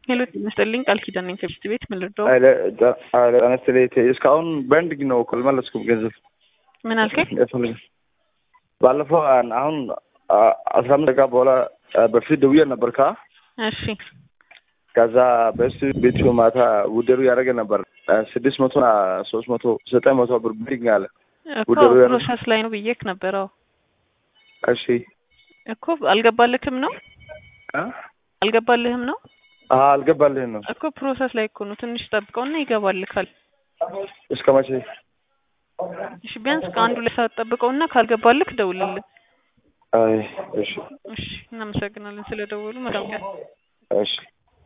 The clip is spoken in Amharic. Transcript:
ሄሎ መስጠልኝ ቃል ኪዳን ነኝ ከብት ቤት ምን ልርዳው? አነስተሌት እስካሁን በንድ ነው ካልመለስኩም ገንዘብ ምን አልከኝ? ባለፈው አሁን 15 ደቂቃ በኋላ በፊት ደውዬ ነበር ካ እሺ ከዛ በሱ ቤቱ ማታ ውደሩ ያደረገ ነበር 600 እና 300 900 ብር ብሪንግ አለ ውደሩ ፕሮሰስ ላይ ነው ብዬክ ነበር። አዎ እሺ እኮ አልገባልክም ነው አልገባልህም ነው? አልገባልህም ነው እኮ ፕሮሰስ ላይ እኮ ነው። ትንሽ ጠብቀውና ይገባልካል። እስከ መቼ? እሺ ቢያንስ ከአንዱ ለሰዓት ጠብቀውና ካልገባልክ ደውልልን። አይ እሺ እሺ እናመሰግናለን ስለደወሉ። መልካም ቀን። እሺ